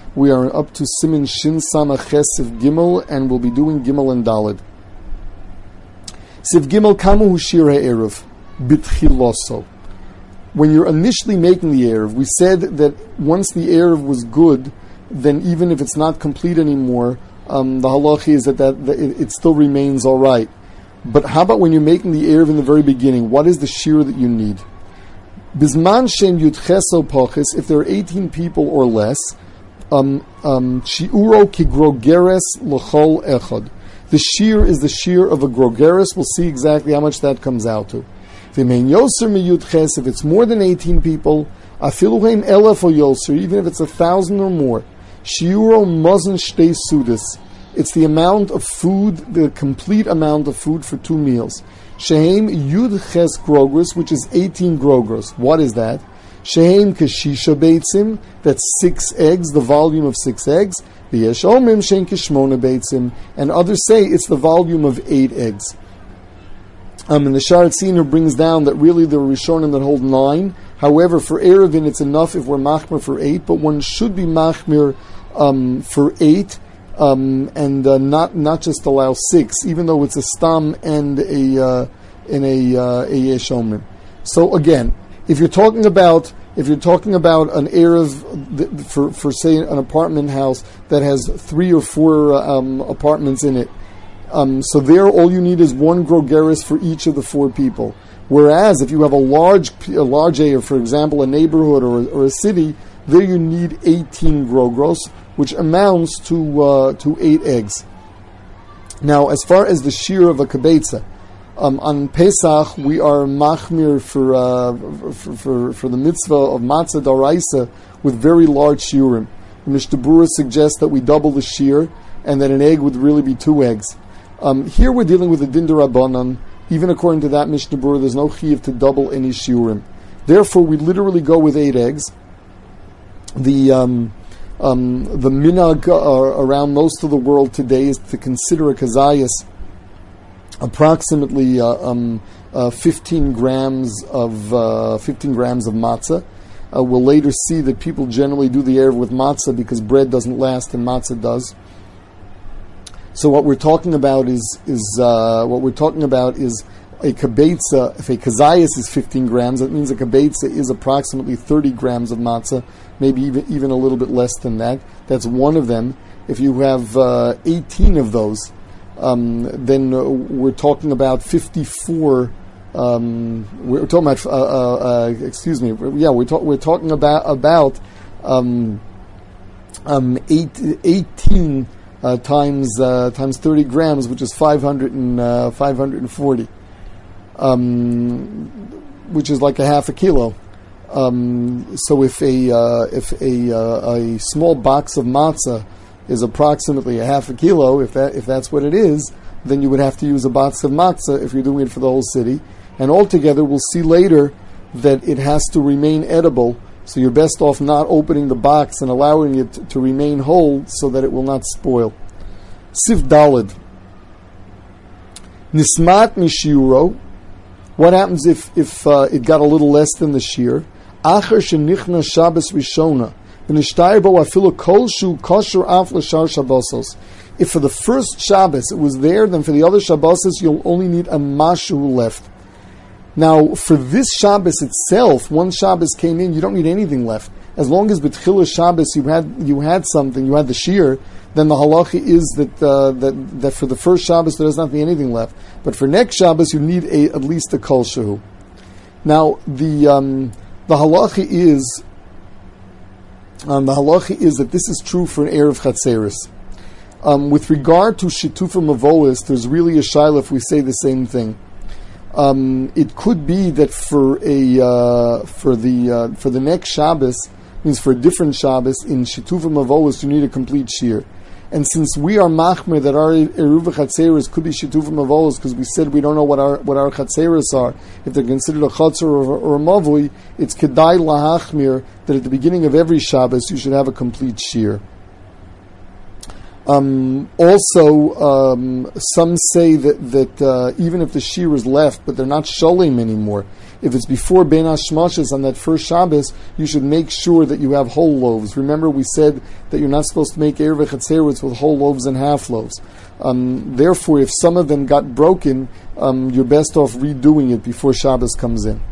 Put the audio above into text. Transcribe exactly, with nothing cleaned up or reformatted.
We are up to Siman Shin Samach Ches Sif Gimel, and we'll be doing Gimel and Daled. Sif Gimel Kamu Hu Shir HaErev B'tchiloso. When you're initially making the Erev, we said that once the Erev was good, then even if it's not complete anymore, um, the halacha is that, that, that it, it still remains all right. But how about when you're making the Erev in the very beginning? What is the shir that you need? Bisman shen yutcheso poches, if there are eighteen people or less, um, um, shiuro ki grogeres l'chol echad. The shir is the shir of a grogeres. We'll see exactly how much that comes out to. V'mein yoser mi yutches, if it's more than eighteen people, afiluhem elef or yoser, even if it's a thousand or more, shiuro mozen shtei sudas. It's the amount of food, the complete amount of food for two meals. Shehem yud ches grogros, which is eighteen grogros. What is that? Shehem kashisha beitzim, that's six eggs, the volume of six eggs. V'yesh omim shehem kishmona beitzim, and others say it's the volume of eight eggs. Um, and the Sha'ar Tziner brings down that really there are Rishonim that hold nine. However, for Erevin it's enough if we're machmir for eight, but one should be machmir um, for eight. Um, and uh, not not just allow six, even though it's a stam and a uh, in a uh, a yesh omer. So again, if you're talking about if you're talking about an erev for for say an apartment house that has three or four um, apartments in it, um, so there all you need is one grogeris for each of the four people. Whereas if you have a large a large erev, for example, a neighborhood or or a city, there you need eighteen grogros, which amounts to uh, to eight eggs. Now, as far as the shir of a kibetza, um, on Pesach we are machmir for, uh, for for for the mitzvah of matzah daraisa with very large shiurim. The Mishnah Berurah suggests that we double the shir, and that an egg would really be two eggs. Um, here we're dealing with a din d'Rabbanan. Even according to that Mishnah Berurah, there's no chiyuv to double any shiurim. Therefore, we literally go with eight eggs. The um, Um, the minhag uh, around most of the world today is to consider a kazayas approximately uh, um, uh, fifteen grams of uh, fifteen grams of matzah. Uh, we'll later see that people generally do the erev with matzah because bread doesn't last and matzah does. So what we're talking about is is uh, what we're talking about is a kibetza. If a kazayas is fifteen grams, that means a kibetza is approximately thirty grams of matzah. Maybe even even a little bit less than that. That's one of them. If you have uh, eighteen of those, um, then uh, we're talking about fifty-four. Um, we're talking about. Uh, uh, uh, excuse me. Yeah, we're, talk, we're talking about about um, um, eight, eighteen uh, times uh, times thirty grams, which is five hundred and uh, five hundred and forty, um, which is like a half a kilo. Um, so if a uh, if a uh, a small box of matzah is approximately a half a kilo, if that if that's what it is, then you would have to use a box of matzah if you're doing it for the whole city. And altogether, we'll see later that it has to remain edible. So you're best off not opening the box and allowing it to, to remain whole so that it will not spoil. Sif Daled. Nismat mishiuro. What happens if if uh, it got a little less than the shir? Acher shenichna Shabbos Rishona, v'nishtayir bo afilu kol shu kosher af l'shar Shabbosos. If for the first Shabbos it was there, then for the other Shabbosos you'll only need a mashu left. Now, for this Shabbos itself, one Shabbos came in, you don't need anything left. As long as b'tchila Shabbos you had you had something, you had the shir, then the halacha is that uh, that that for the first Shabbos there does not be anything left. But for next Shabbos you need a, at least a kol shehu. Now the um, the halacha is um, the halacha is that this is true for an erev chatzeris. Um, with regard to shitufa mavois, there's really a shaila if we say the same thing. Um, it could be that for a uh, for the uh, for the next Shabbos, means for a different Shabbos in shitufa mavois, you need a complete shir. And since we are machmer that our eruva chatzeros could be shitufa mavolos, because we said we don't know what our what our chatzeros are, if they're considered a chatzer or, or a mavui, it's kedai lahachmir that at the beginning of every Shabbos you should have a complete shir. Um, also, um, some say that that uh, even if the shir is left, but they're not sholim anymore, If it's before Ben Hashmashas on that first Shabbos, you should make sure that you have whole loaves. Remember, we said that you're not supposed to make Erev Chatzerutz with whole loaves and half loaves. Um, therefore, if some of them got broken, um, you're best off redoing it before Shabbos comes in.